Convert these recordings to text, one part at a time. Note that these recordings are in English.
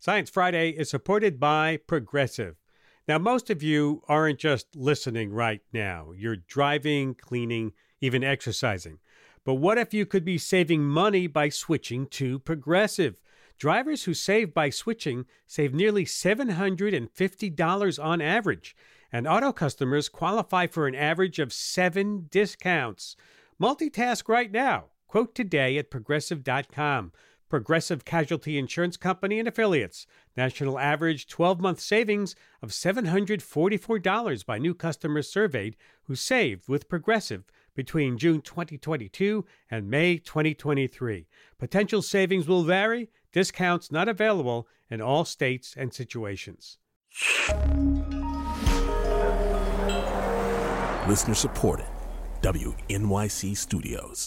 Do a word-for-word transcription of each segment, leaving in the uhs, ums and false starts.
Science Friday is supported by Progressive. Now, most of you aren't just listening right now. You're driving, cleaning, even exercising. But what if you could be saving money by switching to Progressive? Drivers who save by switching save nearly seven hundred fifty dollars on average, and auto customers qualify for an average of seven discounts. Multitask right now. Quote today at progressive dot com. Progressive Casualty Insurance Company and Affiliates. National average twelve-month savings of seven hundred forty-four dollars by new customers surveyed who saved with Progressive between June twenty twenty-two and May twenty twenty-three. Potential savings will vary. Discounts not available in all states and situations. Listener supported. W N Y C Studios.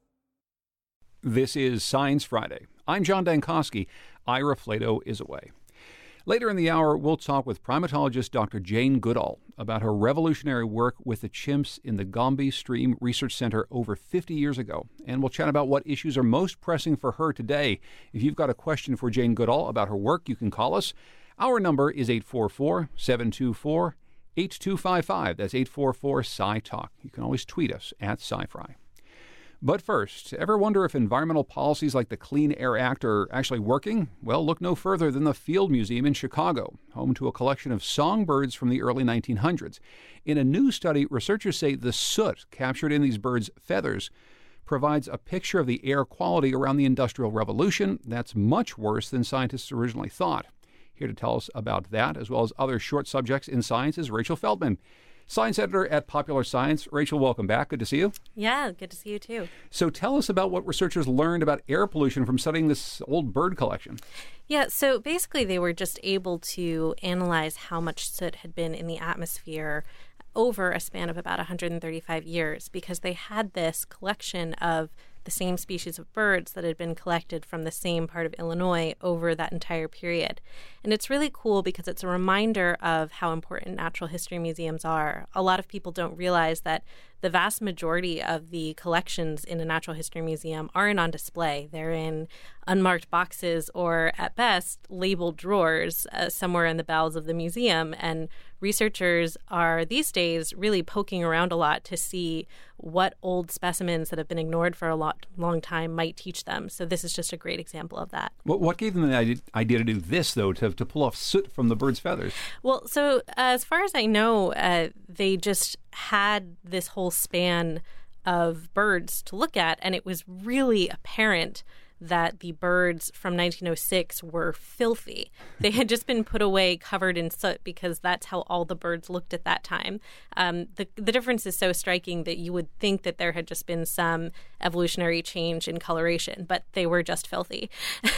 This is Science Friday. I'm John Dankosky. Ira Flato is away. Later in the hour, we'll talk with primatologist Doctor Jane Goodall about her revolutionary work with the chimps in the Gombe Stream Research Center over fifty years ago. And we'll chat about what issues are most pressing for her today. If you've got a question for Jane Goodall about her work, you can call us. Our number is eight four four, seven two four, eight two five five. That's eight four four, S C I Talk. You can always tweet us at SciFri. But first, ever wonder if environmental policies like the Clean Air Act are actually working? Well, look no further than the Field Museum in Chicago, home to a collection of songbirds from the early nineteen hundreds. In a new study, researchers say the soot captured in these birds' feathers provides a picture of the air quality around the Industrial Revolution that's much worse than scientists originally thought. Here to tell us about that, as well as other short subjects in science, is Rachel Feldman, science editor at Popular Science. Rachel, welcome back. Good to see you. Yeah, good to see you too. So tell us about what researchers learned about air pollution from studying this old bird collection. Yeah, so basically they were just able to analyze how much soot had been in the atmosphere over a span of about one hundred thirty-five years, because they had this collection of the same species of birds that had been collected from the same part of Illinois over that entire period. And it's really cool because it's a reminder of how important natural history museums are. A lot of people don't realize that the vast majority of the collections in a natural history museum aren't on display. They're in unmarked boxes or, at best, labeled drawers uh, somewhere in the bowels of the museum. And researchers are these days really poking around a lot to see what old specimens that have been ignored for a lot, long time might teach them. So this is just a great example of that. What, what gave them the idea to do this, though, to, to pull off soot from the bird's feathers? Well, so uh, as far as I know, uh, they just had this whole span of birds to look at, and it was really apparent that the birds from nineteen oh six were filthy. They had just been put away covered in soot because that's how all the birds looked at that time. Um, the, the difference is so striking that you would think that there had just been some evolutionary change in coloration, but they were just filthy.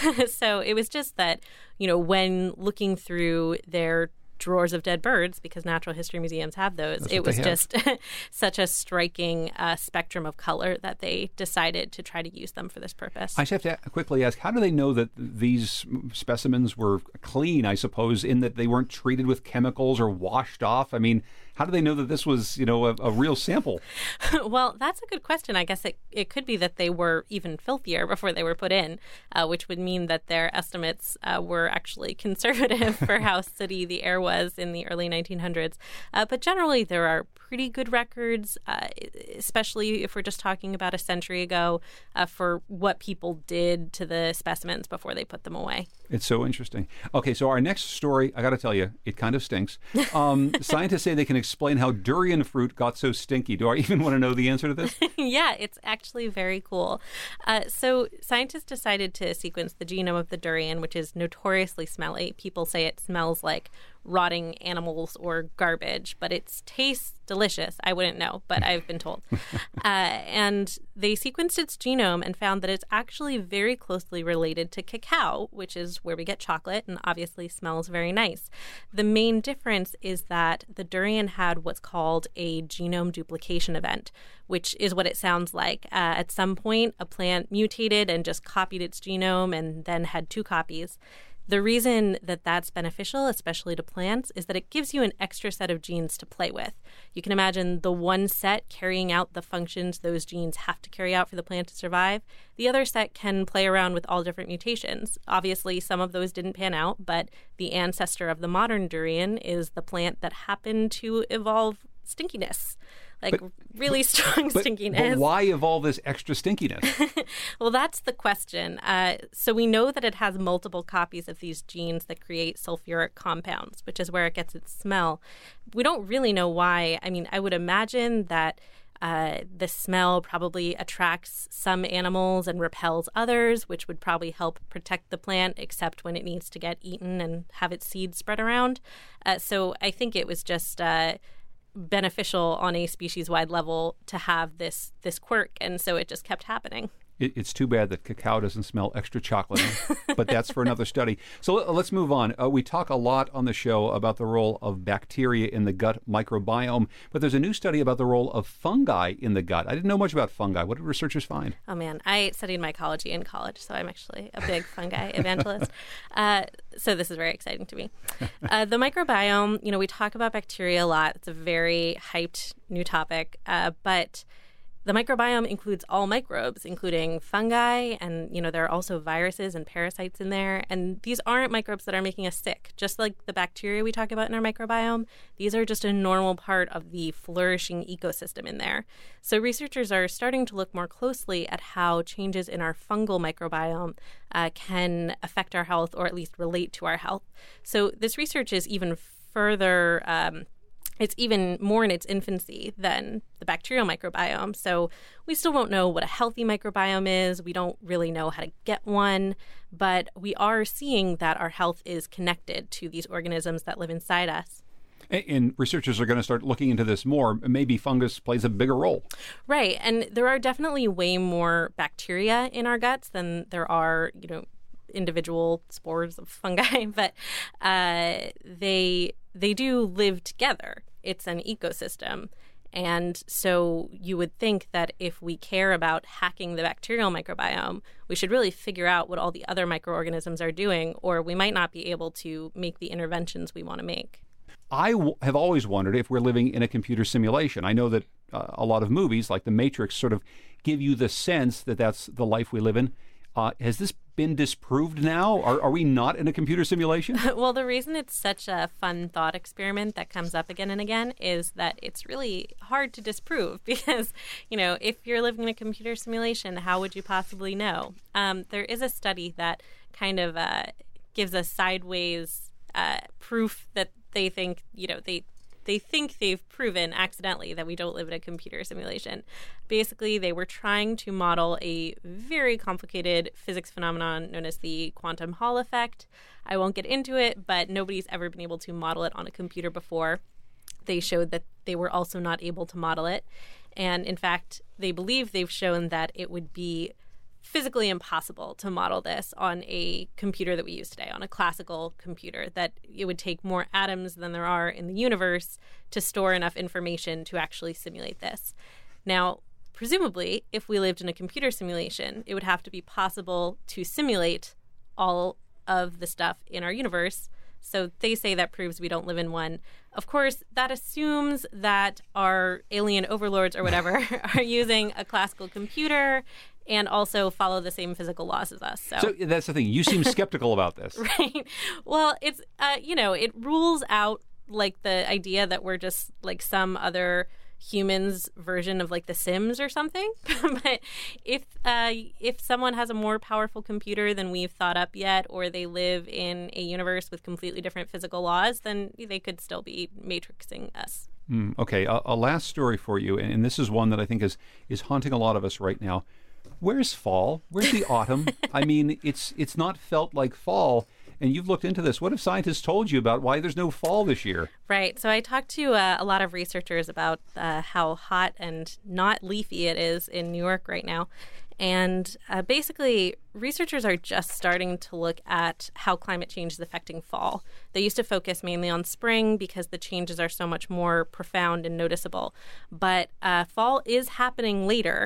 So it was just that, you know, when looking through their drawers of dead birds, because natural history museums have those, That's it was have. just such a striking uh, spectrum of color that they decided to try to use them for this purpose. I just have to quickly ask, how do they know that these specimens were clean, I suppose, in that they weren't treated with chemicals or washed off? I mean, how do they know that this was, you know, a, a real sample? Well, that's a good question. I guess it, it could be that they were even filthier before they were put in, uh, which would mean that their estimates uh, were actually conservative for how sooty the air was in the early nineteen hundreds. Uh, but generally, there are pretty good records, uh, especially if we're just talking about a century ago, uh, for what people did to the specimens before they put them away. It's so interesting. Okay, so our next story, I got to tell you, it kind of stinks. Um, scientists say they can explain how durian fruit got so stinky. Do I even want to know the answer to this? Yeah, it's actually very cool. Uh, so scientists decided to sequence the genome of the durian, which is notoriously smelly. People say it smells like rotting animals or garbage, but it tastes delicious. I wouldn't know, but I've been told. uh, and they sequenced its genome and found that it's actually very closely related to cacao, which is where we get chocolate and obviously smells very nice. The main difference is that the durian had what's called a genome duplication event, which is what it sounds like. Uh, at some point, a plant mutated and just copied its genome and then had two copies. The reason that that's beneficial, especially to plants, is that it gives you an extra set of genes to play with. You can imagine the one set carrying out the functions those genes have to carry out for the plant to survive. The other set can play around with all different mutations. Obviously, some of those didn't pan out, but the ancestor of the modern durian is the plant that happened to evolve stinkiness. Like but, really strong but, stinkiness. But why evolve this extra stinkiness? Well, that's the question. Uh, so we know that it has multiple copies of these genes that create sulfuric compounds, which is where it gets its smell. We don't really know why. I mean, I would imagine that uh, the smell probably attracts some animals and repels others, which would probably help protect the plant, except when it needs to get eaten and have its seeds spread around. Uh, so I think it was just... Uh, beneficial on a species-wide level to have this this quirk, and so it just kept happening. It, it's too bad that cacao doesn't smell extra chocolate, but that's for another study. So let, let's move on. Uh, we talk a lot on the show about the role of bacteria in the gut microbiome, but there's a new study about the role of fungi in the gut. I didn't know much about fungi. What did researchers find? Oh man, I studied mycology in college, so I'm actually a big fungi evangelist. Uh, so this is very exciting to me. Uh, the microbiome, you know, we talk about bacteria a lot. It's a very hyped new topic, uh, but the microbiome includes all microbes, including fungi, and, you know, there are also viruses and parasites in there. And these aren't microbes that are making us sick. Just like the bacteria we talk about in our microbiome, these are just a normal part of the flourishing ecosystem in there. So researchers are starting to look more closely at how changes in our fungal microbiome uh, can affect our health, or at least relate to our health. So this research is even further... Um, It's even more in its infancy than the bacterial microbiome. So we still don't know what a healthy microbiome is. We don't really know how to get one. But we are seeing that our health is connected to these organisms that live inside us. And researchers are going to start looking into this more. Maybe fungus plays a bigger role. Right. And there are definitely way more bacteria in our guts than there are, you know, individual spores of fungi. But uh, they they do live together. It's an ecosystem. And so you would think that if we care about hacking the bacterial microbiome, we should really figure out what all the other microorganisms are doing, or we might not be able to make the interventions we want to make. I w- have always wondered if we're living in a computer simulation. I know that uh, a lot of movies, like The Matrix, sort of give you the sense that that's the life we live in. Uh, has this been disproved now? Are, are we not in a computer simulation? Well, the reason it's such a fun thought experiment that comes up again and again is that it's really hard to disprove because, you know, if you're living in a computer simulation, how would you possibly know? Um, there is a study that kind of uh, gives a sideways uh, proof that they think, you know, they They think they've proven accidentally that we don't live in a computer simulation. Basically, they were trying to model a very complicated physics phenomenon known as the quantum Hall effect. I won't get into it, but nobody's ever been able to model it on a computer before. They showed that they were also not able to model it. And in fact, they believe they've shown that it would be physically impossible to model this on a computer that we use today, on a classical computer, that it would take more atoms than there are in the universe to store enough information to actually simulate this. Now, presumably, if we lived in a computer simulation, it would have to be possible to simulate all of the stuff in our universe. So they say that proves we don't live in one. Of course, that assumes that our alien overlords or whatever are using a classical computer and also follow the same physical laws as us. So, so that's the thing. You seem skeptical about this. Right. Well, it's, uh, you know, it rules out like the idea that we're just like some other humans version of like The Sims or something. But if uh, if someone has a more powerful computer than we've thought up yet, or they live in a universe with completely different physical laws, then they could still be matrixing us. Mm, okay. A, a last story for you, and, and this is one that I think is is haunting a lot of us right now. Where's fall? Where's the autumn? I mean, it's it's not felt like fall. And you've looked into this. What have scientists told you about why there's no fall this year? Right. So I talked to uh, a lot of researchers about uh, how hot and not leafy it is in New York right now. And uh, basically, researchers are just starting to look at how climate change is affecting fall. They used to focus mainly on spring because the changes are so much more profound and noticeable. But uh, fall is happening later.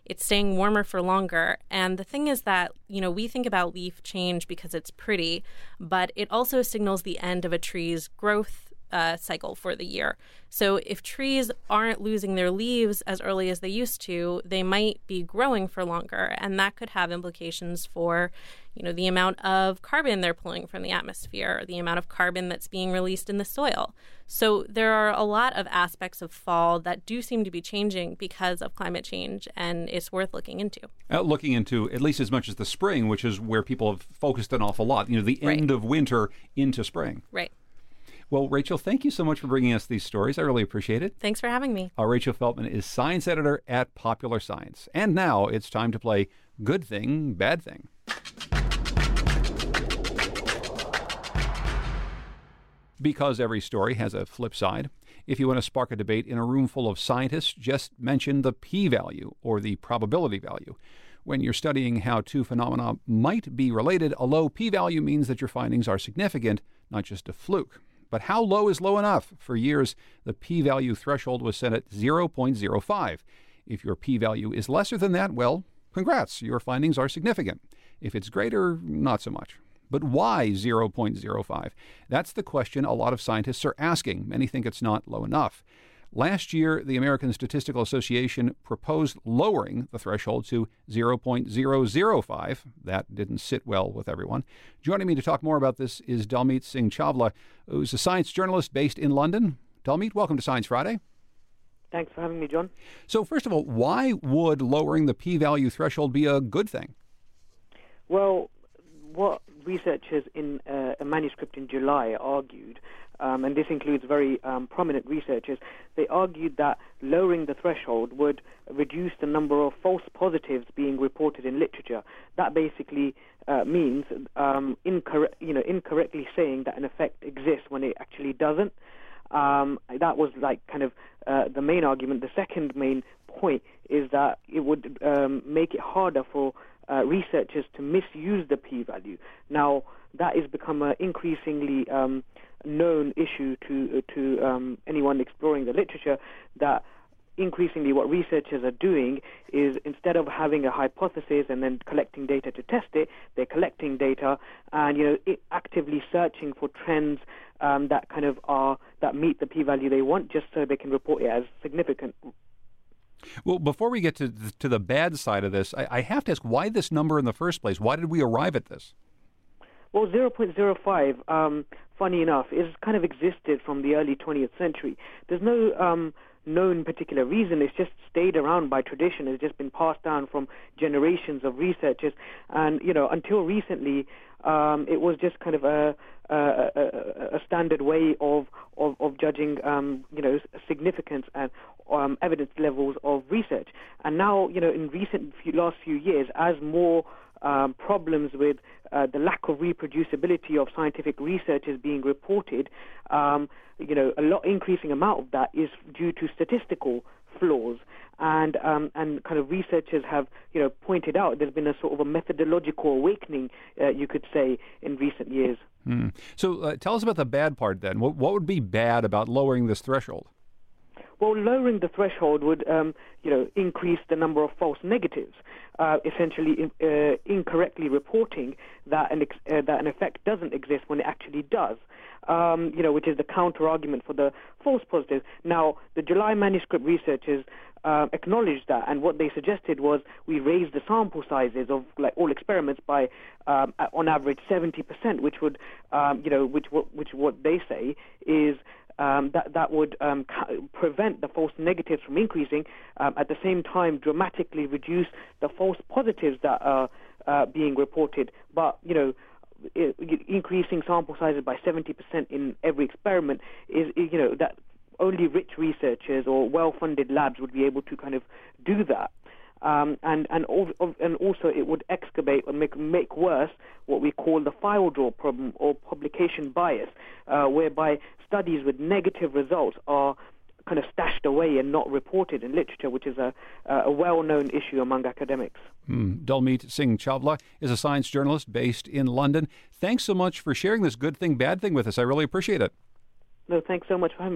it's staying warmer for longer. And the thing is that, you know, we think about leaf change because it's pretty, but it also signals the end of a tree's growth Uh, cycle for the year. So if trees aren't losing their leaves as early as they used to, they might be growing for longer, and that could have implications for, you know, the amount of carbon they're pulling from the atmosphere, or the amount of carbon that's being released in the soil. So there are a lot of aspects of fall that do seem to be changing because of climate change, and it's worth looking into. Uh, looking into at least as much as the spring, which is where people have focused an awful lot. You know, the end Right. of winter into spring. Right. Well, Rachel, thank you so much for bringing us these stories. I really appreciate it. Thanks for having me. Uh, Rachel Feltman is science editor at Popular Science. And now it's time to play Good Thing, Bad Thing. Because every story has a flip side, if you want to spark a debate in a room full of scientists, just mention the p-value, or the probability value. When you're studying how two phenomena might be related, a low p-value means that your findings are significant, not just a fluke. But how low is low enough? For years, the p-value threshold was set at zero point zero five. If your p-value is lesser than that, well, congrats, your findings are significant. If it's greater, not so much. But why zero point zero five? That's the question a lot of scientists are asking. Many think it's not low enough. Last year, the American Statistical Association proposed lowering the threshold to zero point zero zero five. That didn't sit well with everyone. Joining me to talk more about this is Dalmeet Singh Chawla, who's a science journalist based in London. Dalmeet, welcome to Science Friday. Thanks for having me, John. So first of all, why would lowering the p-value threshold be a good thing? Well, what researchers in uh, a manuscript in July argued, um, and this includes very um, prominent researchers, they argued that lowering the threshold would reduce the number of false positives being reported in literature. That basically uh, means um, incorrect, you know, incorrectly saying that an effect exists when it actually doesn't. Um, that was like kind of uh, the main argument. The second main point is that it would um, make it harder for uh, researchers to misuse the p-value. Now, that has become an increasingly um, known issue to to um, anyone exploring the literature, that increasingly what researchers are doing is, instead of having a hypothesis and then collecting data to test it, they're collecting data and, you know, it, actively searching for trends um, that kind of are that meet the p-value they want, just so they can report it as significant. Well, before we get to the, to the bad side of this, I, I have to ask, why this number in the first place? Why did we arrive at this? Well, zero point zero five, um, funny enough, is kind of existed from the early twentieth century. There's no um, known particular reason. It's just stayed around by tradition. It's just been passed down from generations of researchers. And, you know, until recently, um, it was just kind of a, a, a, a standard way of, of, of judging, um, you know, significance and um, evidence levels of research. And now, you know, in recent few, last few years, as more Um, problems with uh, the lack of reproducibility of scientific research is being reported, um, you know, a lot increasing amount of that is due to statistical flaws, and um, and kind of researchers have, you know, pointed out there's been a sort of a methodological awakening, uh, you could say, in recent years. Hmm. So uh, tell us about the bad part then. What, what would be bad about lowering this threshold? Well, lowering the threshold would, um, you know, increase the number of false negatives, uh, essentially uh, incorrectly reporting that an ex- uh, that an effect doesn't exist when it actually does. Um, you know, which is the counter argument for the false positives. Now, the July manuscript researchers uh, acknowledged that, and what they suggested was we raise the sample sizes of like all experiments by, um, on average, seventy percent, which would, um, you know, which what which what they say is. Um, that that would um, ca- prevent the false negatives from increasing, um, at the same time dramatically reduce the false positives that are uh, being reported. But, you know, it, increasing sample sizes by seventy percent in every experiment is, you know, that only rich researchers or well-funded labs would be able to kind of do that. Um, and and and also it would excavate and make make worse what we call the file draw problem or publication bias, uh, whereby studies with negative results are kind of stashed away and not reported in literature, which is a a well-known issue among academics. Mm. Dalmeet Singh Chawla is a science journalist based in London. Thanks so much for sharing this good thing, bad thing with us. I really appreciate it. No, thanks so much for having me, John.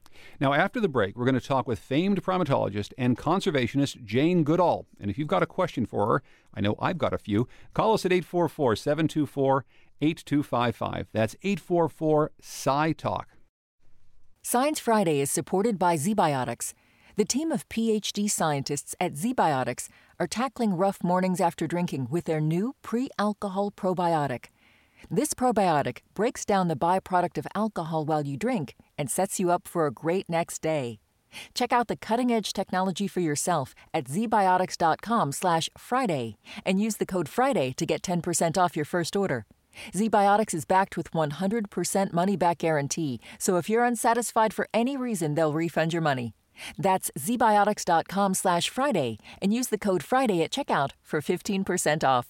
Now, after the break, we're going to talk with famed primatologist and conservationist Jane Goodall. And if you've got a question for her, I know I've got a few, call us at eight four four, seven two four, eight two five five. That's eight four four, S C I Talk. Science Friday is supported by ZBiotics. The team of P H D scientists at ZBiotics are tackling rough mornings after drinking with their new pre-alcohol probiotic. This probiotic breaks down the byproduct of alcohol while you drink and sets you up for a great next day. Check out the cutting-edge technology for yourself at zbiotics.com slash Friday and use the code Friday to get ten percent off your first order. ZBiotics is backed with one hundred percent money-back guarantee, so if you're unsatisfied for any reason, they'll refund your money. That's zbiotics.com slash Friday and use the code Friday at checkout for fifteen percent off.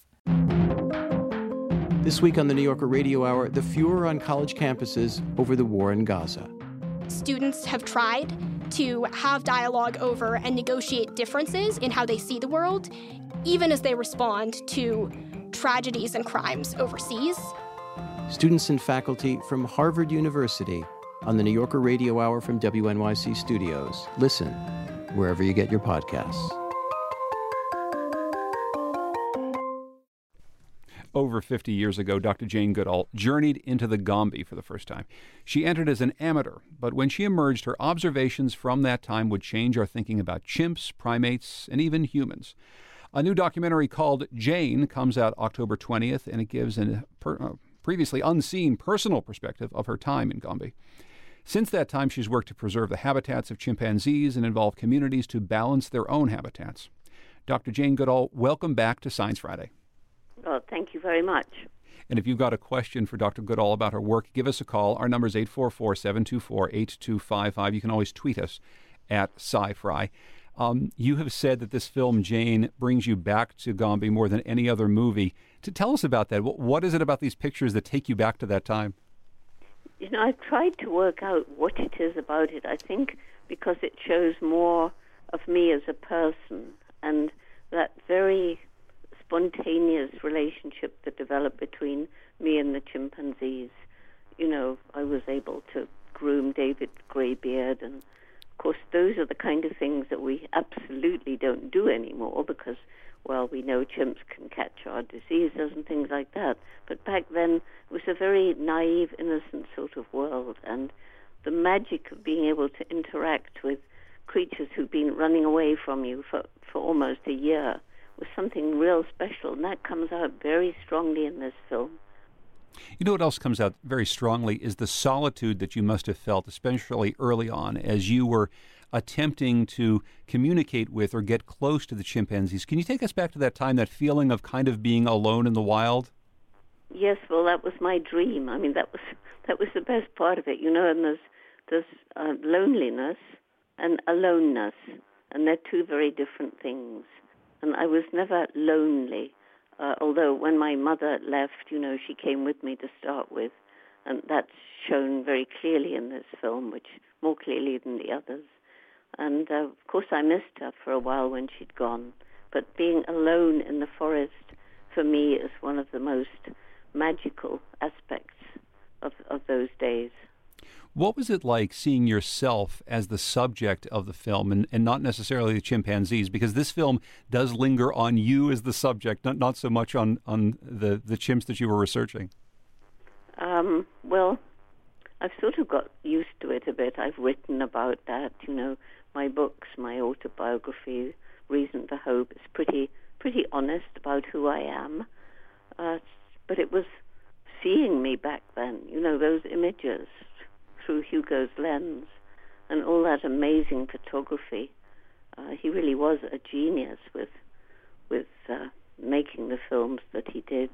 This week on the New Yorker Radio Hour, the furor on college campuses over the war in Gaza. Students have tried to have dialogue over and negotiate differences in how they see the world, even as they respond to tragedies and crimes overseas. Students and faculty from Harvard University on the New Yorker Radio Hour from W N Y C Studios. Listen wherever you get your podcasts. Over fifty years ago, Doctor Jane Goodall journeyed into the Gombe for the first time. She entered as an amateur, but when she emerged, her observations from that time would change our thinking about chimps, primates, and even humans. A new documentary called Jane comes out October twentieth, and it gives a per, uh, previously unseen personal perspective of her time in Gombe. Since that time, she's worked to preserve the habitats of chimpanzees and involve communities to balance their own habitats. Doctor Jane Goodall, welcome back to Science Friday. Well, thank you very much. And if you've got a question for Doctor Goodall about her work, give us a call. Our number is eight four four, seven two four, eight two five five. You can always tweet us at SciFri. Um, you have said that this film, Jane, brings you back to Gombe more than any other movie. To tell us about that. What, what is it about these pictures that take you back to that time? You know, I've tried to work out what it is about it. I think because it shows more of me as a person and that very spontaneous relationship that developed between me and the chimpanzees. You know, I was able to groom David Greybeard, and of course those are the kind of things that we absolutely don't do anymore because, well, we know chimps can catch our diseases and things like that. But back then it was a very naive, innocent sort of world, and the magic of being able to interact with creatures who've been running away from you for, for almost a year was something real special, and that comes out very strongly in this film. You know what else comes out very strongly is the solitude that you must have felt, especially early on, as you were attempting to communicate with or get close to the chimpanzees. Can you take us back to that time, that feeling of kind of being alone in the wild? Yes, well, that was my dream. I mean, that was that was the best part of it, you know, and there's, there's uh, loneliness and aloneness, and they're two very different things. And I was never lonely, uh, although when my mother left, you know, she came with me to start with, and that's shown very clearly in this film, which more clearly than the others. And, uh, of course, I missed her for a while when she'd gone, but being alone in the forest, for me, is one of the most magical aspects of, of those days. What was it like seeing yourself as the subject of the film and, and not necessarily the chimpanzees? Because this film does linger on you as the subject, not not so much on, on the, the chimps that you were researching. Um, well, I've sort of got used to it a bit. I've written about that, you know, my books, my autobiography, Reason for Hope, is pretty pretty honest about who I am. Uh, but it was seeing me back then, you know, those images through Hugo's lens and all that amazing photography. Uh, he really was a genius with with uh, making the films that he did.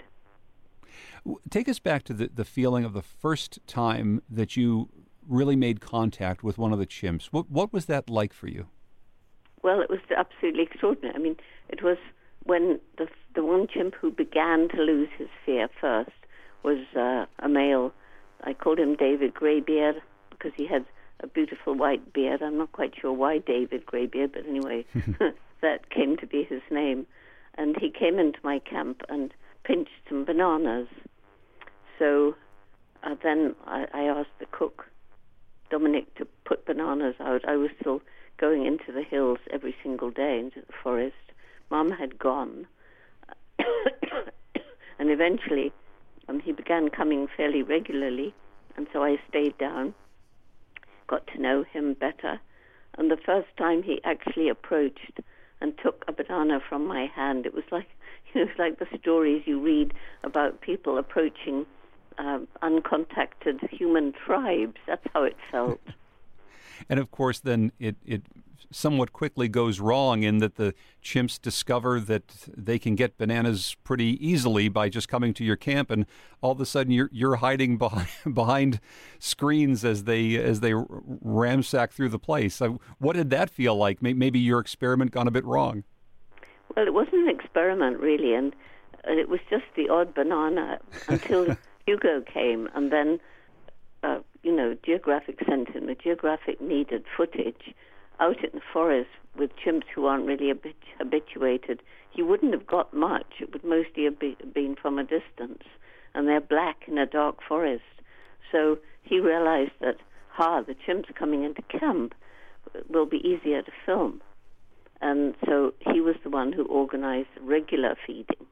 Take us back to the, the feeling of the first time that you really made contact with one of the chimps. What, what was that like for you? Well, it was absolutely extraordinary. I mean, it was when the the one chimp who began to lose his fear first was uh, a male. I called him David Greybeard because he had a beautiful white beard. I'm not quite sure why David Greybeard, but anyway, that came to be his name. And he came into my camp and pinched some bananas. So uh, then I, I asked the cook Dominic to put bananas out, I was still going into the hills every single day, into the forest. Mom had gone. And eventually um, he began coming fairly regularly, and so I stayed down, got to know him better. And the first time he actually approached and took a banana from my hand, it was like, you know, it's like the stories you read about people approaching um, uncontacted human tribes. That's how it felt. And of course, then it, it somewhat quickly goes wrong in that the chimps discover that they can get bananas pretty easily by just coming to your camp, and all of a sudden you're you're hiding behind, behind screens as they as they ramsack through the place. So what did that feel like? Maybe your experiment gone a bit wrong. Well, it wasn't an experiment really, and, and it was just the odd banana until Hugo came, and then uh, you know, Geographic sent him. The Geographic needed footage out in the forest with chimps who aren't really habit- habituated. He wouldn't have got much. It would mostly have be- been from a distance, and they're black in a dark forest. So he realized that, ha, the chimps coming into camp will be easier to film. And so he was the one who organized regular feeding.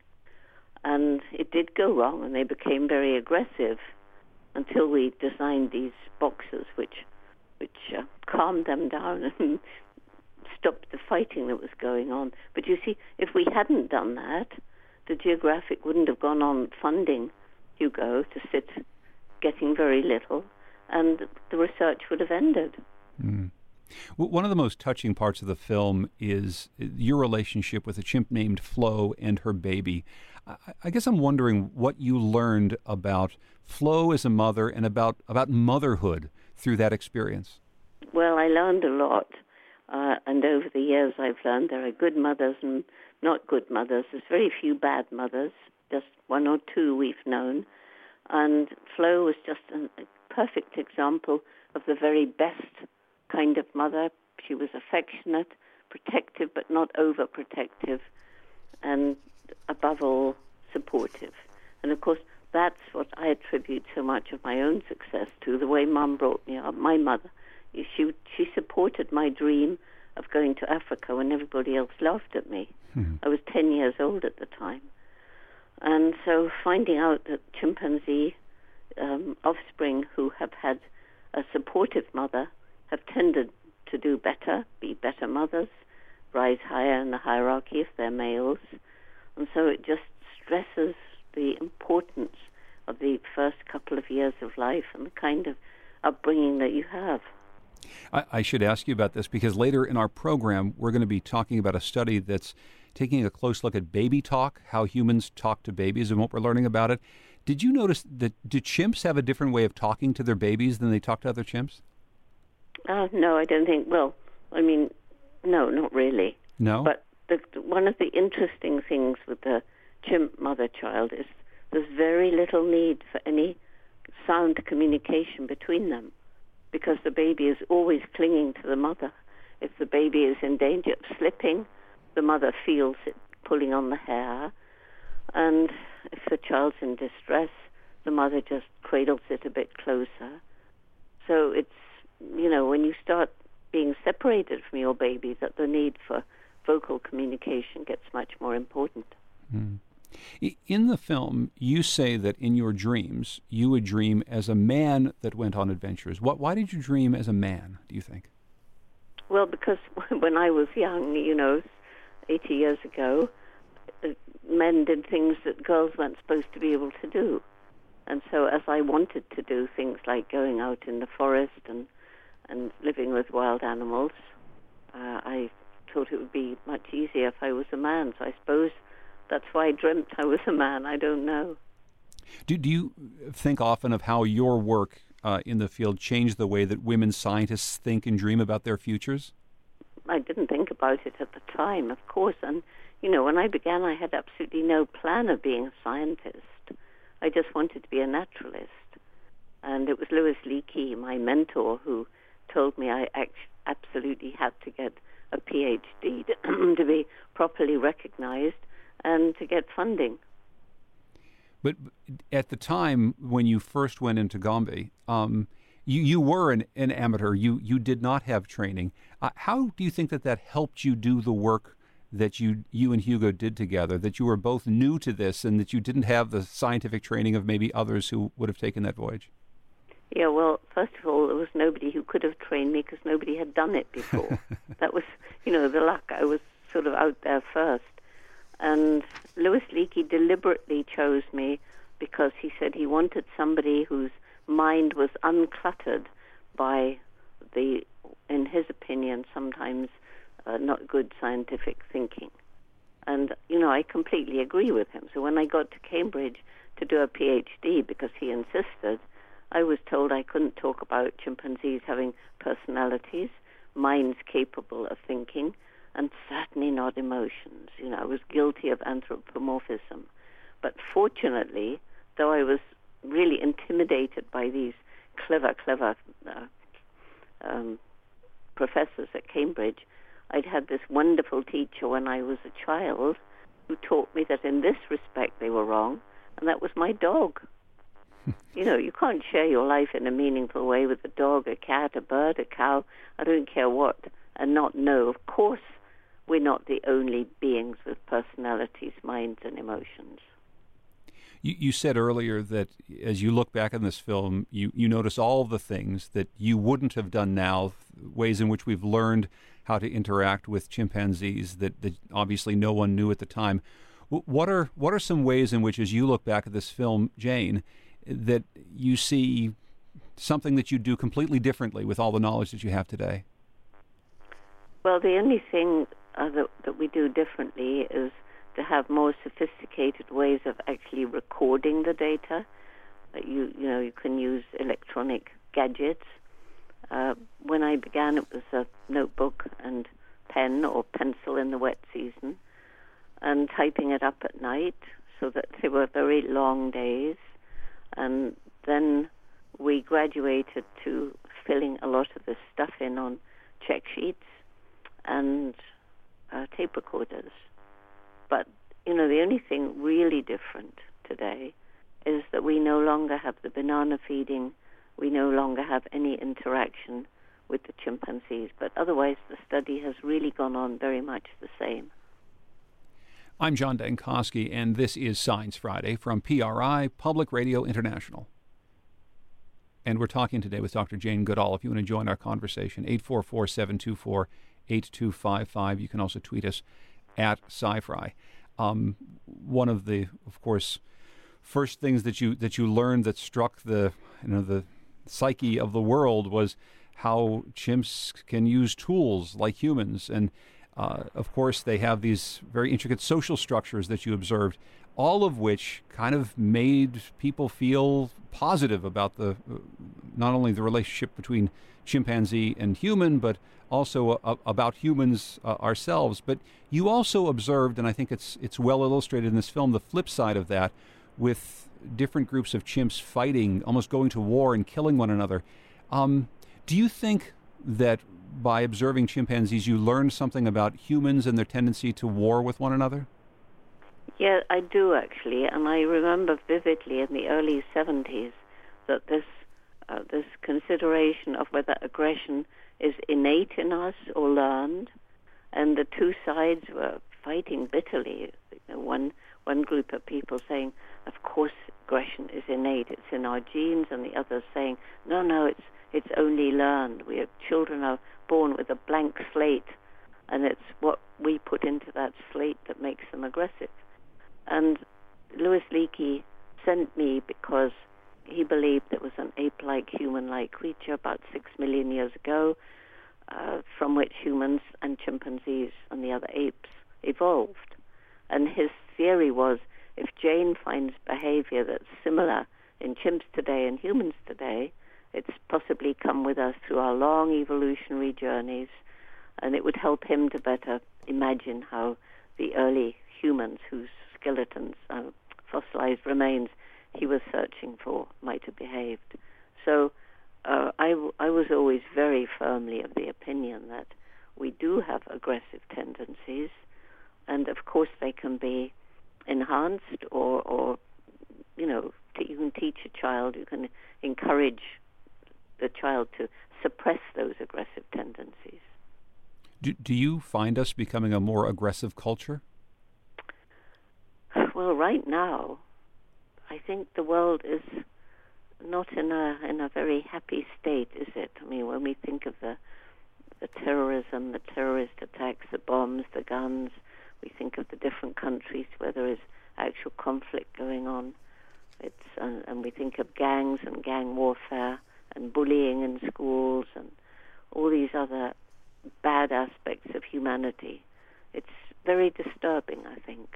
And it did go wrong, and they became very aggressive until we designed these boxes which which uh, calmed them down and stopped the fighting that was going on. But you see, if we hadn't done that, the Geographic wouldn't have gone on funding Hugo to sit getting very little, and the research would have ended. Mm. Well, one of the most touching parts of the film is your relationship with a chimp named Flo and her baby. I, I guess I'm wondering what you learned about Flo as a mother and about, about motherhood through that experience. Well, I learned a lot, uh, and over the years I've learned there are good mothers and not good mothers. There's very few bad mothers, just one or two we've known, and Flo was just an, a perfect example of the very best kind of mother. She was affectionate, protective, but not overprotective, and above all, supportive. And of course, that's what I attribute so much of my own success to, the way Mum brought me up. My mother, she she supported my dream of going to Africa when everybody else laughed at me. Mm-hmm. I was ten years old at the time. And so finding out that chimpanzee um, offspring who have had a supportive mother have tended to do better, be better mothers, rise higher in the hierarchy if they're males. And so it just stresses the importance of the first couple of years of life and the kind of upbringing that you have. I, I should ask you about this because later in our program, we're going to be talking about a study that's taking a close look at baby talk, how humans talk to babies and what we're learning about it. Did you notice that, do chimps have a different way of talking to their babies than they talk to other chimps? Uh, no, I don't think, well, I mean, no, not really. No? But the, one of the interesting things with the chimp mother-child is there's very little need for any sound communication between them because the baby is always clinging to the mother. If the baby is in danger of slipping, the mother feels it pulling on the hair. And if the child's in distress, the mother just cradles it a bit closer. So it's, you know, when you start being separated from your baby, that the need for vocal communication gets much more important. Mm. In the film, you say that in your dreams, you would dream as a man that went on adventures. What, why did you dream as a man, do you think? Well, because when I was young, you know, eighty years ago, men did things that girls weren't supposed to be able to do. And so as I wanted to do things like going out in the forest and, and living with wild animals, uh, I thought it would be much easier if I was a man. So I suppose that's why I dreamt I was a man. I don't know. Do, do you think often of how your work uh, in the field changed the way that women scientists think and dream about their futures? I didn't think about it at the time, of course. And, you know, when I began, I had absolutely no plan of being a scientist. I just wanted to be a naturalist. And it was Louis Leakey, my mentor, who told me I act- absolutely had to get a P H D to, to be properly recognized and to get funding. But at the time when you first went into Gombe, um, you, you were an, an amateur. You you did not have training. Uh, how do you think that that helped you do the work that you you and Hugo did together, that you were both new to this and that you didn't have the scientific training of maybe others who would have taken that voyage? Yeah, well, first of all, there was nobody who could have trained me because nobody had done it before. That was, you know, the luck. I was sort of out there first. And Louis Leakey deliberately chose me because he said he wanted somebody whose mind was uncluttered by the, in his opinion, sometimes uh, not good scientific thinking. And, you know, I completely agree with him. So when I got to Cambridge to do a PhD, because he insisted, I was told I couldn't talk about chimpanzees having personalities, minds capable of thinking, and certainly not emotions. You know, I was guilty of anthropomorphism. But fortunately, though I was really intimidated by these clever, clever uh, um, professors at Cambridge, I'd had this wonderful teacher when I was a child who taught me that in this respect they were wrong, and that was my dog. You know, you can't share your life in a meaningful way with a dog, a cat, a bird, a cow, I don't care what, and not know. Of course, we're not the only beings with personalities, minds, and emotions. You, you said earlier that as you look back on this film, you, you notice all the things that you wouldn't have done now, ways in which we've learned how to interact with chimpanzees that, that obviously no one knew at the time. What are what are some ways in which, as you look back at this film, Jane, that you see something that you do completely differently with all the knowledge that you have today? Well, the only thing uh, that, that we do differently is to have more sophisticated ways of actually recording the data. Uh, you you know, you can use electronic gadgets. Uh, when I began, it was a notebook and pen or pencil in the wet season, and typing it up at night, so that they were very long days. And then we graduated to filling a lot of this stuff in on check sheets and uh, tape recorders. But, you know, the only thing really different today is that we no longer have the banana feeding, we no longer have any interaction with the chimpanzees. But otherwise, the study has really gone on very much the same. I'm John Dankosky, and this is Science Friday from P R I, Public Radio International. And we're talking today with Doctor Jane Goodall. If you want to join our conversation, eight four four, seven two four, eight two five five. You can also tweet us at SciFri. Um, one of the, of course, first things that you that you learned that struck the you know the psyche of the world was how chimps can use tools like humans. And Uh, of course, they have these very intricate social structures that you observed, all of which kind of made people feel positive about the uh, not only the relationship between chimpanzee and human, but also uh, about humans uh, ourselves. But you also observed, and I think it's it's well illustrated in this film, the flip side of that, with different groups of chimps fighting, almost going to war and killing one another. Um, do you think that by observing chimpanzees, you learned something about humans and their tendency to war with one another? Yeah, I do actually, and I remember vividly in the early seventies that this uh, this consideration of whether aggression is innate in us or learned, and the two sides were fighting bitterly. You know, one one group of people saying, "Of course, aggression is innate; it's in our genes," and the others saying, "No, no, it's it's only learned. We are, children are born with a blank slate, and it's what we put into that slate that makes them aggressive." And Louis Leakey sent me because he believed there was an ape-like, human-like creature about six million years ago, uh, from which humans and chimpanzees and the other apes evolved. And his theory was, if Jane finds behavior that's similar in chimps today and humans today, it's possibly come with us through our long evolutionary journeys, and it would help him to better imagine how the early humans whose skeletons, uh, fossilized remains he was searching for might have behaved. So uh, I, w- I was always very firmly of the opinion that we do have aggressive tendencies, and of course they can be enhanced or, or you know, t- you can teach a child, you can encourage the child to suppress those aggressive tendencies. Do, do you find us becoming a more aggressive culture? Well, right now, I think the world is not in a in a very happy state, is it? I mean, when we think of the the terrorism, the terrorist attacks, the bombs, the guns, we think of the different countries where there is actual conflict going on. It's uh, and we think of gangs and gang warfare and bullying in schools and all these other bad aspects of humanity. It's very disturbing, I think.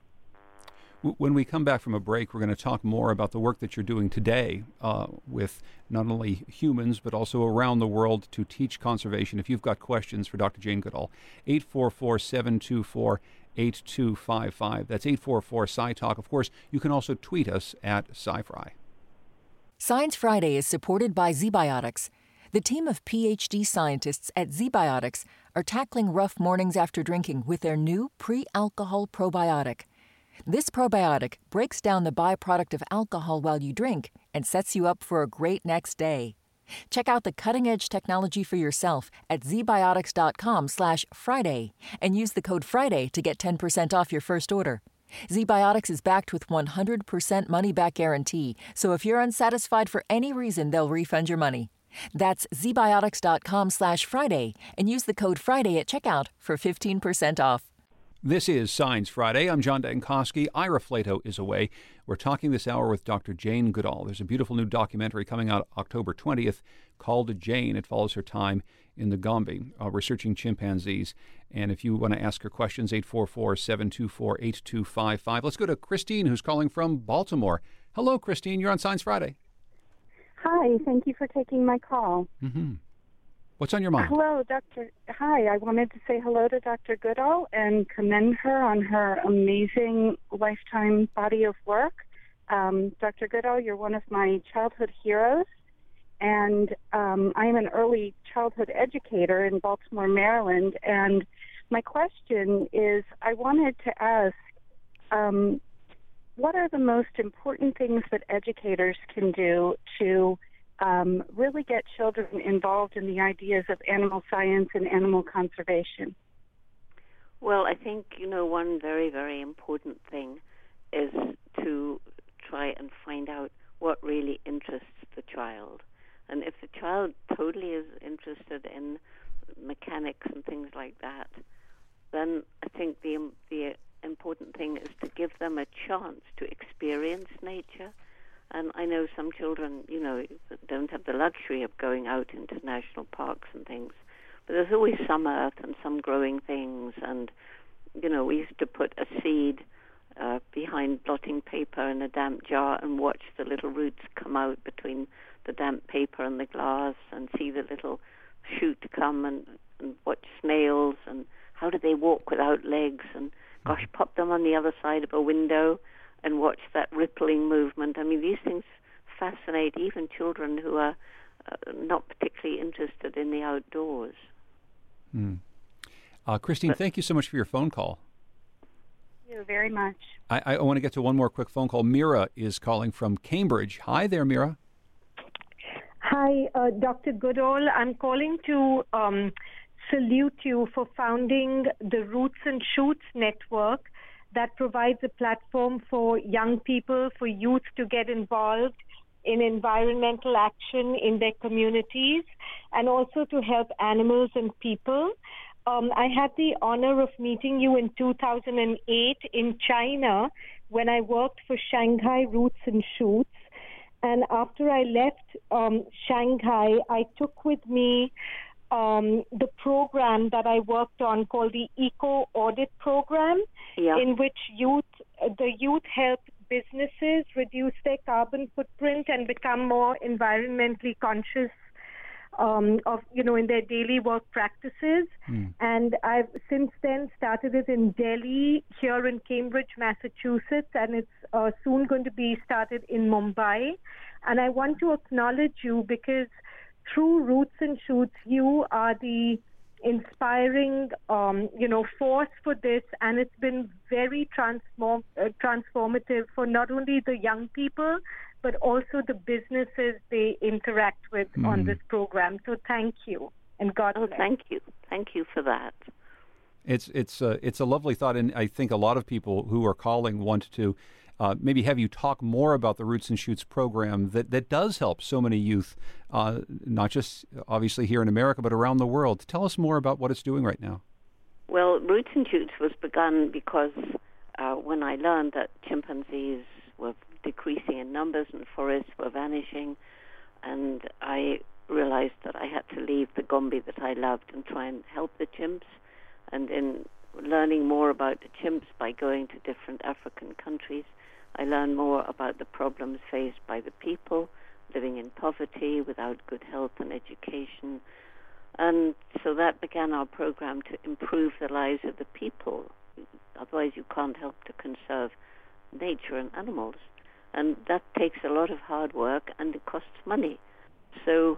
When we come back from a break, we're going to talk more about the work that you're doing today uh, with not only humans, but also around the world to teach conservation. If you've got questions for Doctor Jane Goodall, eight four four, seven two four, eight two five five. That's eight four four, S C I talk. Of course, you can also tweet us at SciFri. Science Friday is supported by ZBiotics. The team of P H D scientists at ZBiotics are tackling rough mornings after drinking with their new pre-alcohol probiotic. This probiotic breaks down the byproduct of alcohol while you drink and sets you up for a great next day. Check out the cutting-edge technology for yourself at zbiotics.com slash Friday and use the code Friday to get ten percent off your first order. ZBiotics is backed with one hundred percent money-back guarantee, so if you're unsatisfied for any reason, they'll refund your money. That's zbiotics.com slash Friday and use the code Friday at checkout for fifteen percent off. This is Science Friday. I'm John Dankosky. Ira Flato is away. We're talking this hour with Doctor Jane Goodall. There's a beautiful new documentary coming out October twentieth called Jane. It follows her time in the Gombe, uh, researching chimpanzees. And if you want to ask her questions, eight four four, seven two four, eight two five five. Let's go to Christine, who's calling from Baltimore. Hello, Christine. You're on Science Friday. Hi. Thank you for taking my call. Mm-hmm. What's on your mind? Hello, Doctor Hi, I wanted to say hello to Doctor Goodall and commend her on her amazing lifetime body of work. Um, Doctor Goodall, you're one of my childhood heroes, and um, I am an early childhood educator in Baltimore, Maryland, and my question is, I wanted to ask, um, what are the most important things that educators can do to Um, really get children involved in the ideas of animal science and animal conservation? Well, I think, you know, one very, very important thing is to try and find out what really interests the child. And if the child totally is interested in mechanics and things like that, then I think the the important thing is to give them a chance to experience nature. And I know some children, you know, don't have the luxury of going out into national parks and things. But there's always some earth and some growing things. And, you know, we used to put a seed uh, behind blotting paper in a damp jar and watch the little roots come out between the damp paper and the glass and see the little shoot come and, and watch snails and how do they walk without legs. And, gosh, pop them on the other side of a window and watch that rippling movement. I mean, these things fascinate even children who are uh, not particularly interested in the outdoors. Mm. Uh, Christine, but, thank you so much for your phone call. Thank you very much. I, I want to get to one more quick phone call. Mira is calling from Cambridge. Hi there, Mira. Hi, uh, Doctor Goodall. I'm calling to um, salute you for founding the Roots and Shoots Network, that provides a platform for young people, for youth to get involved in environmental action in their communities, and also to help animals and people. Um, I had the honor of meeting you in two thousand eight in China when I worked for Shanghai Roots and Shoots. And after I left um, Shanghai, I took with me Um, the program that I worked on called the Eco Audit Program, yeah. in which youth, the youth help businesses reduce their carbon footprint and become more environmentally conscious um, of, you know, in their daily work practices. Mm. And I've since then started it in Delhi, here in Cambridge, Massachusetts, and it's uh, soon going to be started in Mumbai. And I want to acknowledge you because through Roots and Shoots, you are the inspiring, um, you know, force for this, and it's been very transform uh, transformative for not only the young people, but also the businesses they interact with mm. on this program. So thank you, and God oh, bless. Thank you. Thank you for that. It's it's uh, it's a lovely thought, and I think a lot of people who are calling want to uh, maybe have you talk more about the Roots and Shoots program that, that does help so many youth, uh, not just obviously here in America, but around the world. Tell us more about what it's doing right now. Well, Roots and Shoots was begun because uh, when I learned that chimpanzees were decreasing in numbers and forests were vanishing, and I realized that I had to leave the Gombe that I loved and try and help the chimps. And in learning more about the chimps by going to different African countries, I learned more about the problems faced by the people living in poverty without good health and education. And so that began our program to improve the lives of the people. Otherwise, you can't help to conserve nature and animals. And that takes a lot of hard work, and it costs money. So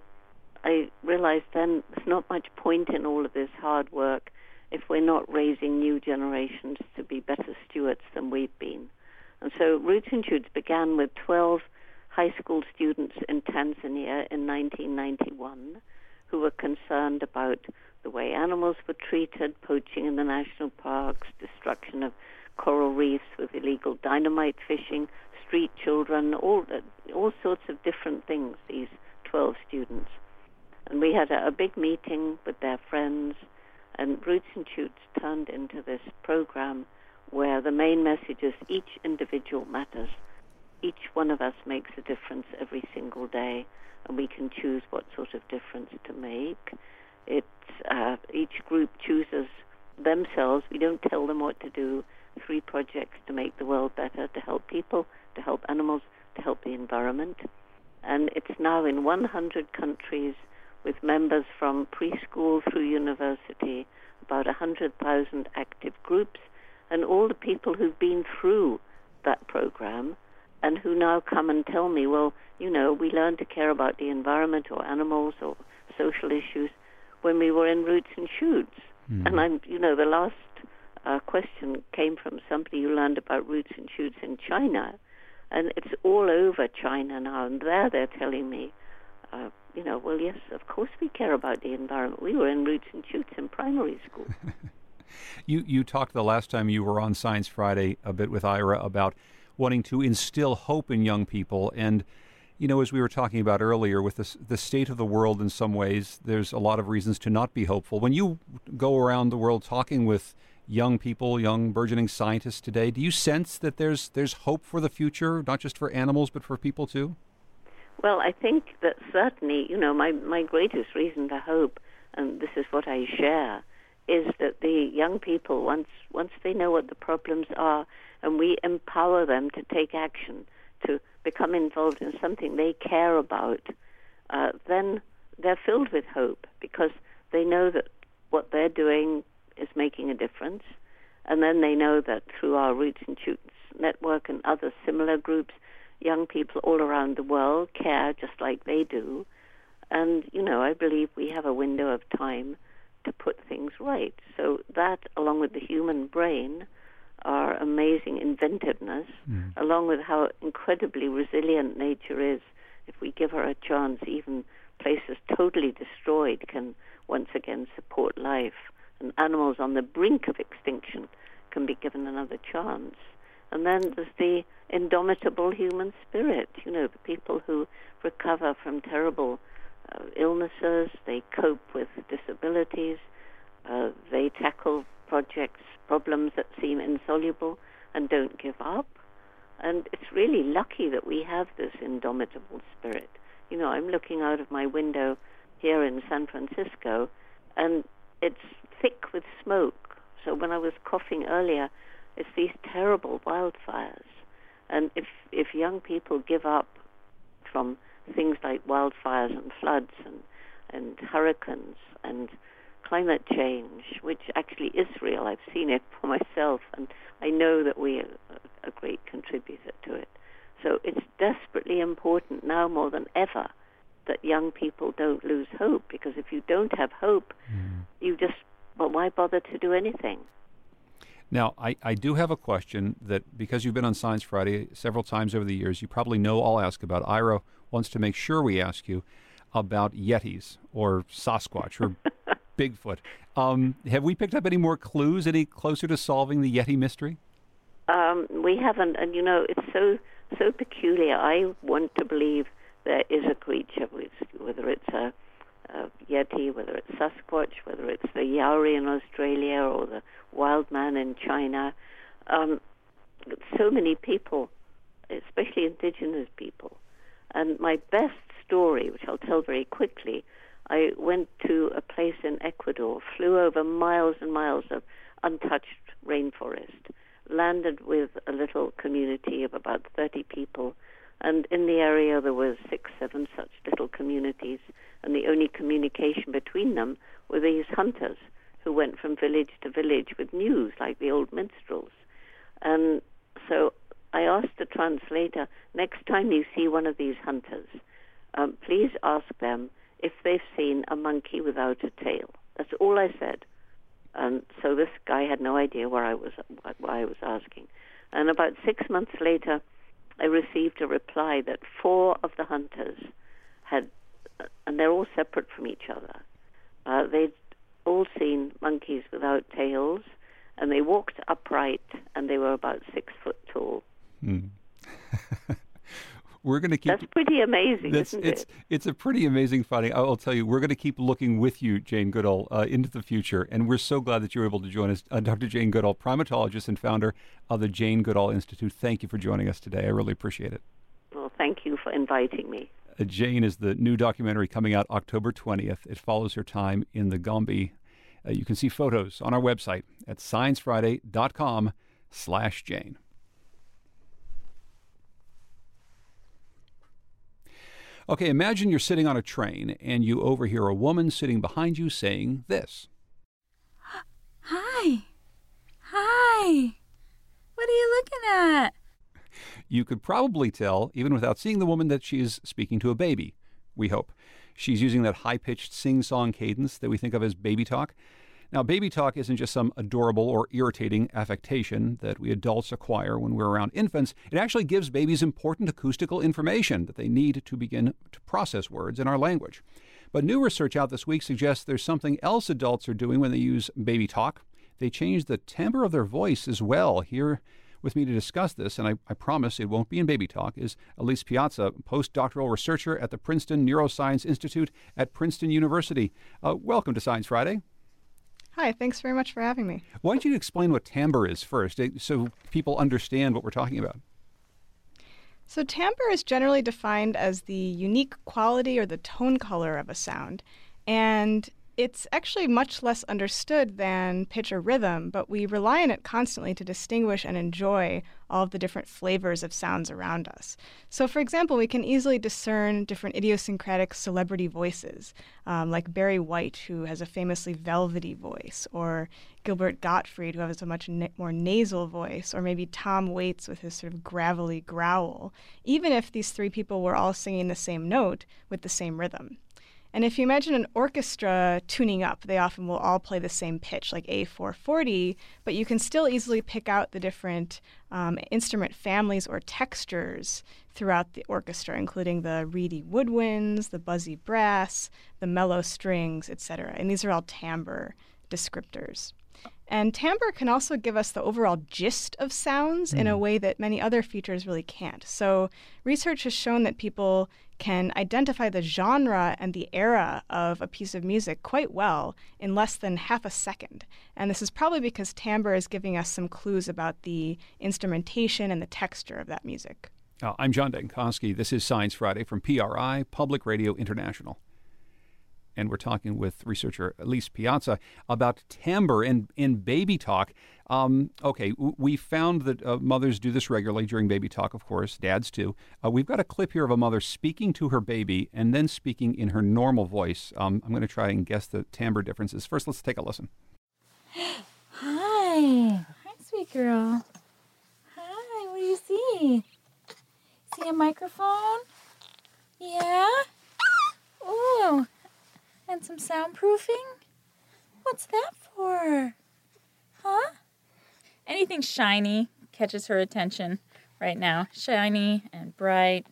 I realized then there's not much point in all of this hard work if we're not raising new generations to be better stewards than we've been. And so Roots and Shoots began with twelve high school students in Tanzania in nineteen ninety-one who were concerned about the way animals were treated, poaching in the national parks, destruction of coral reefs with illegal dynamite fishing, street children, all, all sorts of different things, these twelve students. And we had a, a big meeting with their friends, and Roots and Shoots turned into this program where the main message is each individual matters. Each one of us makes a difference every single day, and we can choose what sort of difference to make. It's, uh, each group chooses themselves. We don't tell them what to do. Three projects to make the world better, to help people, to help animals, to help the environment. And it's now in one hundred countries, with members from preschool through university, about one hundred thousand active groups, and all the people who've been through that program and who now come and tell me, well, you know, we learned to care about the environment or animals or social issues when we were in Roots and Shoots. Mm. And I'm, you know, the last uh, question came from somebody who learned about Roots and Shoots in China, and it's all over China now, and there they're telling me, uh, you know, well, yes, of course we care about the environment. We were in Roots and Shoots in primary school. you you talked the last time you were on Science Friday a bit with Ira about wanting to instill hope in young people. And, you know, as we were talking about earlier, with the, the state of the world in some ways, there's a lot of reasons to not be hopeful. When you go around the world talking with young people, young burgeoning scientists today, do you sense that there's there's hope for the future, not just for animals, but for people too? Well, I think that certainly, you know, my, my greatest reason to hope, and this is what I share, is that the young people, once once they know what the problems are, and we empower them to take action, to become involved in something they care about, uh, then they're filled with hope, because they know that what they're doing is making a difference, and then they know that through our Roots and Shoots network and other similar groups, young people all around the world care just like they do. And, you know, I believe we have a window of time to put things right. So that, along with the human brain, our amazing inventiveness, mm. along with how incredibly resilient nature is, if we give her a chance, even places totally destroyed can once again support life. And animals on the brink of extinction can be given another chance. And then there's the indomitable human spirit, you know, the people who recover from terrible uh, illnesses, they cope with disabilities, uh, they tackle projects, problems that seem insoluble and don't give up. And it's really lucky that we have this indomitable spirit. You know, I'm looking out of my window here in San Francisco, and it's thick with smoke. So when I was coughing earlier, it's these terrible wildfires. And if if young people give up from things like wildfires and floods and, and hurricanes and climate change, which actually is real, I've seen it for myself, and I know that we are a great contributor to it. So it's desperately important now more than ever that young people don't lose hope, because if you don't have hope, mm. you just, well, why bother to do anything? Now, I, I do have a question that, because you've been on Science Friday several times over the years, you probably know I'll ask about. Ira wants to make sure we ask you about Yetis or Sasquatch or Bigfoot. Um, have we picked up any more clues, any closer to solving the Yeti mystery? Um, we haven't, and you know, it's so so peculiar. I want to believe there is a creature, whether it's a, a Yeti, whether it's Sasquatch, whether it's the Yauri in Australia or the wild man in China. Um, so many people, especially indigenous people. And my best story, which I'll tell very quickly, I went to a place in Ecuador, flew over miles and miles of untouched rainforest, landed with a little community of about thirty people, and in the area there were six, seven such little communities, and the only communication between them were these hunters who went from village to village with news, like the old minstrels. And so I asked the translator, next time you see one of these hunters, um, please ask them if they've seen a monkey without a tail. That's all I said. And so this guy had no idea where I was, why I was asking. And about six months later, I received a reply that four of the hunters had, and they're all separate from each other, uh, they'd all seen monkeys without tails, and they walked upright, and they were about six foot tall. Hmm. We're going to keep. That's pretty amazing, that's, isn't it's, it? It's a pretty amazing finding. I will tell you, we're going to keep looking with you, Jane Goodall, uh, into the future, and we're so glad that you were able to join us. Uh, Doctor Jane Goodall, primatologist and founder of the Jane Goodall Institute. Thank you for joining us today. I really appreciate it. Well, thank you for inviting me. Uh, Jane is the new documentary coming out October twentieth. It follows her time in the Gombe. Uh, you can see photos on our website at sciencefriday.com slash Jane. Okay, imagine you're sitting on a train and you overhear a woman sitting behind you saying this. Hi. Hi. What are you looking at? You could probably tell, even without seeing the woman, that she is speaking to a baby, we hope. She's using that high-pitched sing-song cadence that we think of as baby talk. Now, baby talk isn't just some adorable or irritating affectation that we adults acquire when we're around infants. It actually gives babies important acoustical information that they need to begin to process words in our language. But new research out this week suggests there's something else adults are doing when they use baby talk. They change the timbre of their voice as well. Here with me to discuss this, and I, I promise it won't be in baby talk, is Elise Piazza, postdoctoral researcher at the Princeton Neuroscience Institute at Princeton University. Uh, welcome to Science Friday. Hi, thanks very much for having me. Why don't you explain what timbre is first, so people understand what we're talking about? So timbre is generally defined as the unique quality or the tone color of a sound. And it's actually much less understood than pitch or rhythm, but we rely on it constantly to distinguish and enjoy all of the different flavors of sounds around us. So, for example, we can easily discern different idiosyncratic celebrity voices, um, like Barry White, who has a famously velvety voice, or Gilbert Gottfried, who has a much na- more nasal voice, or maybe Tom Waits with his sort of gravelly growl, even if these three people were all singing the same note with the same rhythm. And if you imagine an orchestra tuning up, they often will all play the same pitch, like A four forty, but you can still easily pick out the different um, instrument families or textures throughout the orchestra, including the reedy woodwinds, the buzzy brass, the mellow strings, et cetera. And these are all timbre descriptors. And timbre can also give us the overall gist of sounds mm. in a way that many other features really can't. So research has shown that people can identify the genre and the era of a piece of music quite well in less than half a second. And this is probably because timbre is giving us some clues about the instrumentation and the texture of that music. Uh, I'm John Dankosky. This is Science Friday from P R I, Public Radio International. And we're talking with researcher Elise Piazza about timbre in, in baby talk. Um, okay, w- we found that uh, mothers do this regularly during baby talk, of course, dads too. Uh, we've got a clip here of a mother speaking to her baby and then speaking in her normal voice. Um, I'm going to try and guess the timbre differences. First, let's take a listen. Hi. Hi, sweet girl. Hi, what do you see? See a microphone? Yeah? Ooh. And some soundproofing? What's that for? Huh? anything shiny catches her attention right now. Shiny and bright.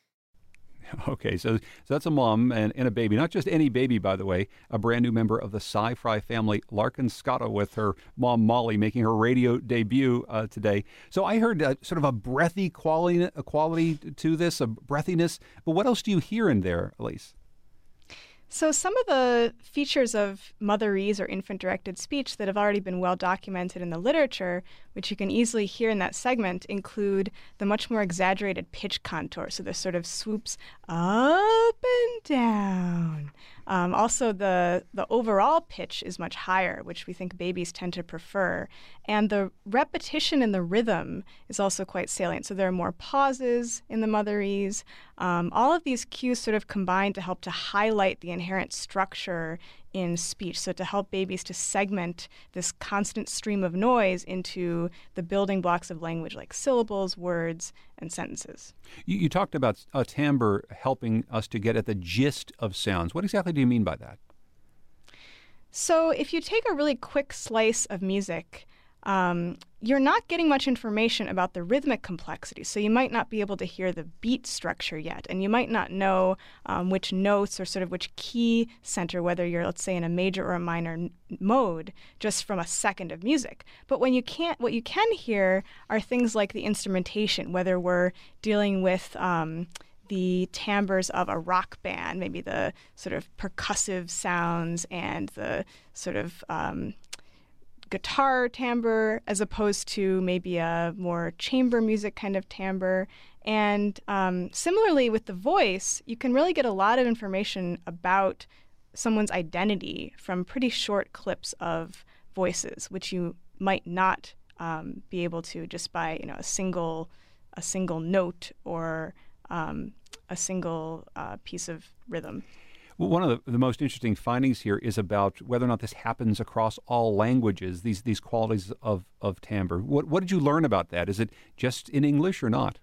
Okay, so, so that's a mom and, and a baby. Not just any baby, by the way. A brand new member of the Sci-Fri family, Larkin Scotto, with her mom, Molly, making her radio debut uh, today. So I heard uh, sort of a breathy quality, a quality to this, a breathiness. But what else do you hear in there, Elise? So some of the features of motherese or infant-directed speech that have already been well documented in the literature, which you can easily hear in that segment, include the much more exaggerated pitch contour. So this sort of swoops up and down. Um, also, the, the overall pitch is much higher, which we think babies tend to prefer. And the repetition in the rhythm is also quite salient. So there are more pauses in the motherese. Um, all of these cues sort of combine to help to highlight the inherent structure in speech, so to help babies to segment this constant stream of noise into the building blocks of language like syllables, words, and sentences. You, you talked about a timbre helping us to get at the gist of sounds. What exactly do you mean by that? So if you take a really quick slice of music, um, you're not getting much information about the rhythmic complexity. So you might not be able to hear the beat structure yet, and you might not know um, which notes or sort of which key center, whether you're, let's say, in a major or a minor n- mode, just from a second of music. But when you can't, what you can hear are things like the instrumentation, whether we're dealing with um, the timbres of a rock band, maybe the sort of percussive sounds and the sort of um, guitar timbre, as opposed to maybe a more chamber music kind of timbre. And um, similarly with the voice, you can really get a lot of information about someone's identity from pretty short clips of voices, which you might not um, be able to just by, you know, a single a single note or um, a single uh, piece of rhythm. Well, one of the, the most interesting findings here is about whether or not this happens across all languages, these these qualities of, of timbre. What, what did you learn about that? Is it just in English or not?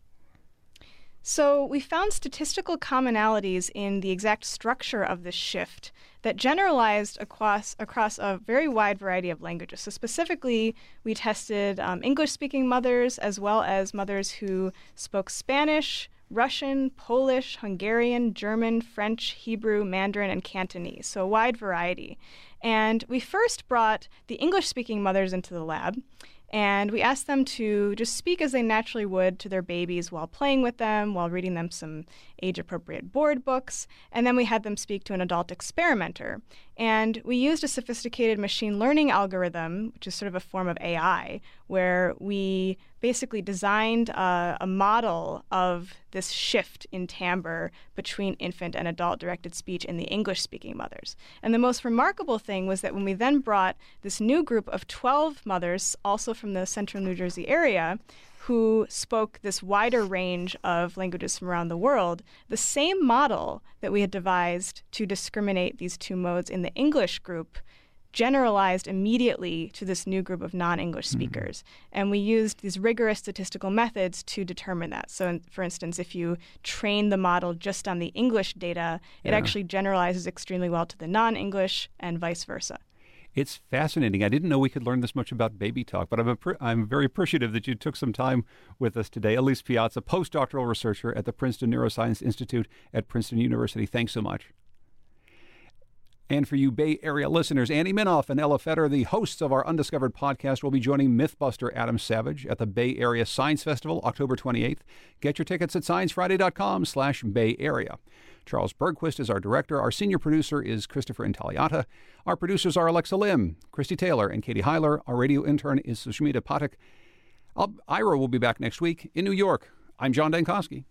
So we found statistical commonalities in the exact structure of this shift that generalized across across a very wide variety of languages. So specifically, we tested um, English-speaking mothers as well as mothers who spoke Spanish, Russian, Polish, Hungarian, German, French, Hebrew, Mandarin, and Cantonese, so a wide variety. And we first brought the English-speaking mothers into the lab, and we asked them to just speak as they naturally would to their babies while playing with them, while reading them some age-appropriate board books, and then we had them speak to an adult experimenter. And we used a sophisticated machine learning algorithm, which is sort of a form of A I, where we basically designed a, a model of this shift in timbre between infant and adult-directed speech in the English-speaking mothers. And the most remarkable thing was that when we then brought this new group of twelve mothers, also from the central New Jersey area, who spoke this wider range of languages from around the world, the same model that we had devised to discriminate these two modes in the English group generalized immediately to this new group of non-English speakers. Mm-hmm. And we used these rigorous statistical methods to determine that. So, in, for instance, if you train the model just on the English data, it yeah. actually generalizes extremely well to the non-English and vice versa. It's fascinating. I didn't know we could learn this much about baby talk, but I'm, a, I'm very appreciative that you took some time with us today. Elise Piazza, postdoctoral researcher at the Princeton Neuroscience Institute at Princeton University. Thanks so much. And for you Bay Area listeners, Andy Minoff and Ella Fetter, the hosts of our Undiscovered podcast, will be joining Mythbuster Adam Savage at the Bay Area Science Festival, October twenty-eighth. Get your tickets at sciencefriday.com slash Bay Area. Charles Bergquist is our director. Our senior producer is Christopher Intagliata. Our producers are Alexa Lim, Christy Taylor, and Katie Heiler. Our radio intern is Sushmita Pathak. I'll, Ira will be back next week in New York. I'm John Dankosky.